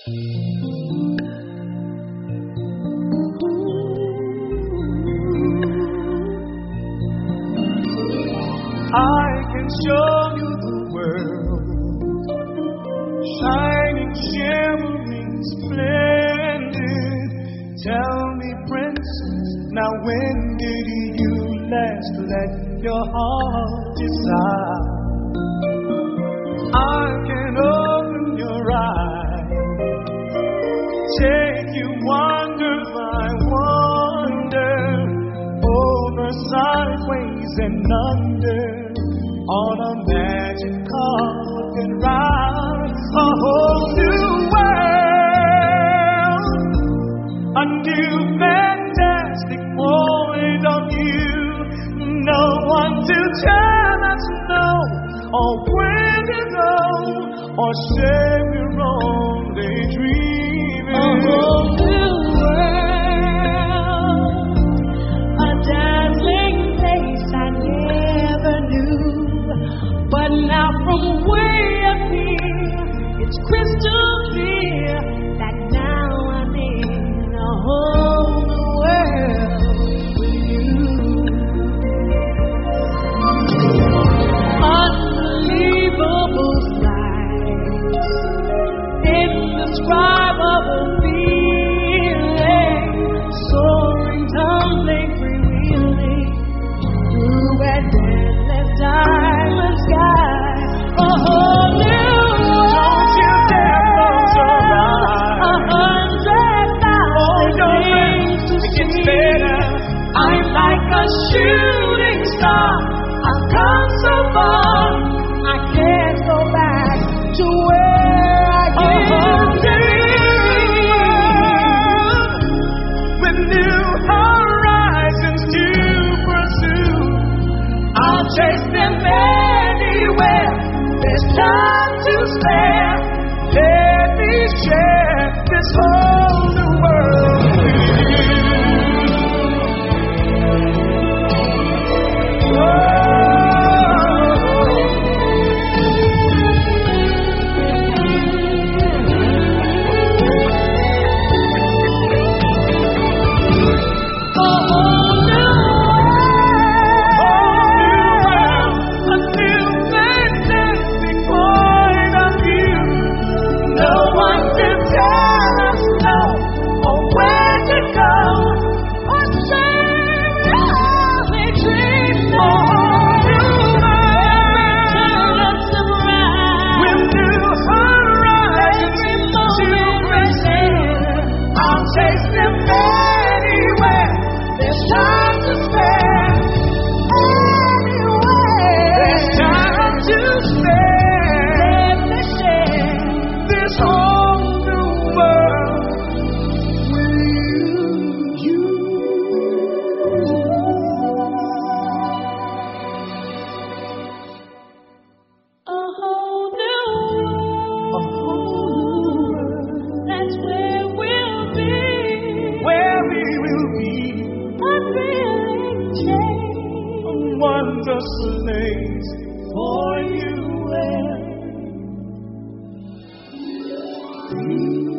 I can show you the world, shining, shimmering, splendid. Tell me, princess, now when did you last let your heart desire? I can open your eyes, take you wonder by wonder, over, sideways, and under, on a magic carpet ride, a whole new world, a new fantastic point of view. No one to tell us no, or where to go, or say we're only dreaming. A whole new world, a dazzling place I never knew. But now from way up here, it's crystal clear that now I'm in a whole new world with you. Unbelievable sights, indescribable feeling, soaring, tumbling, freewheeling through an endless diamond sky. A whole new world. Don't you dare close your eyes. 100,000 things to see. It gets better. I'm like a shooting star. I've come so far, I can't go back to where I used to be. With new horizons to pursue, I'll chase them anywhere. There's time to spare. Let me share this whole new world with you. Wondrous place for you and